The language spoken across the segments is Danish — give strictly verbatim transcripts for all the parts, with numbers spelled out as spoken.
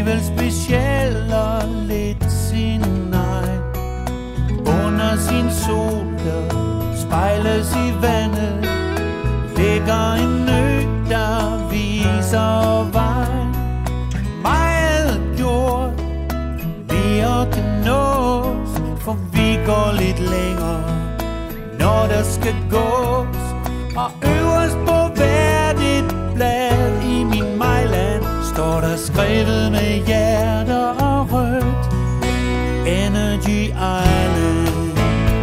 alligevel speciel og lidt sin egen. Under sin sol, der spejles i vandet, ligger en ø, der viser vej. Meget gjort, mere kan nås, for vi går lidt længere, når der skal gås. Og øverst på hvert et blad i min Mejland står der skrevet med hjerter og rødt: Energy Island.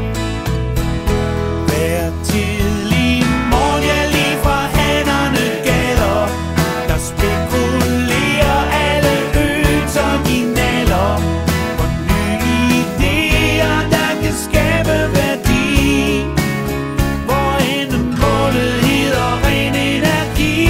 Hver tidlig morgen, ja, lige fra hænderne gælder, der spekulerer alle øens originaler på nye idéer, der kan skabe værdi. Hvor ende målet hedder ren energi.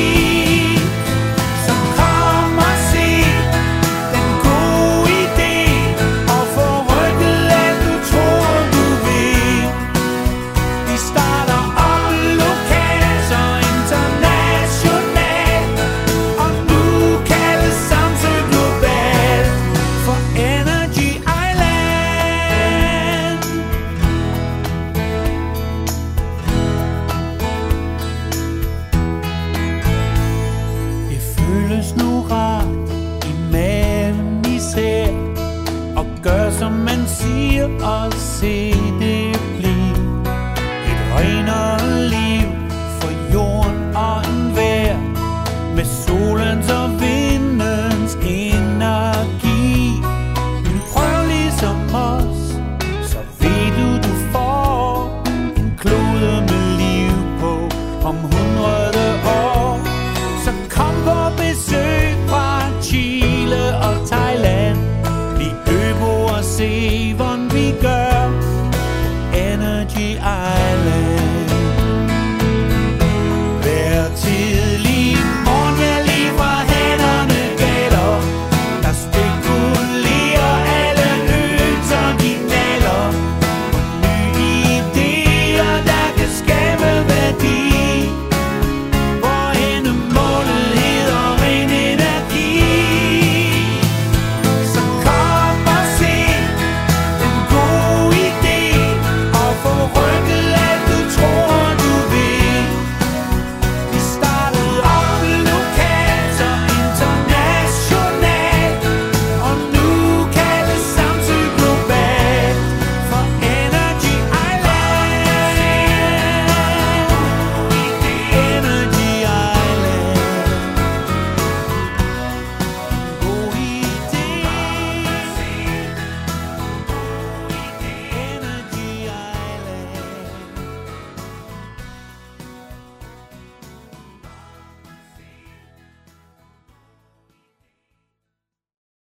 Så kom og se den gode idé, og få rykket alt du tror du vil. Vi starter op lokalt, så internationalt, og nu kaldes Samsø globalt for Energy Island. Det føles nu rart i maven især, og gør som man siger og ser.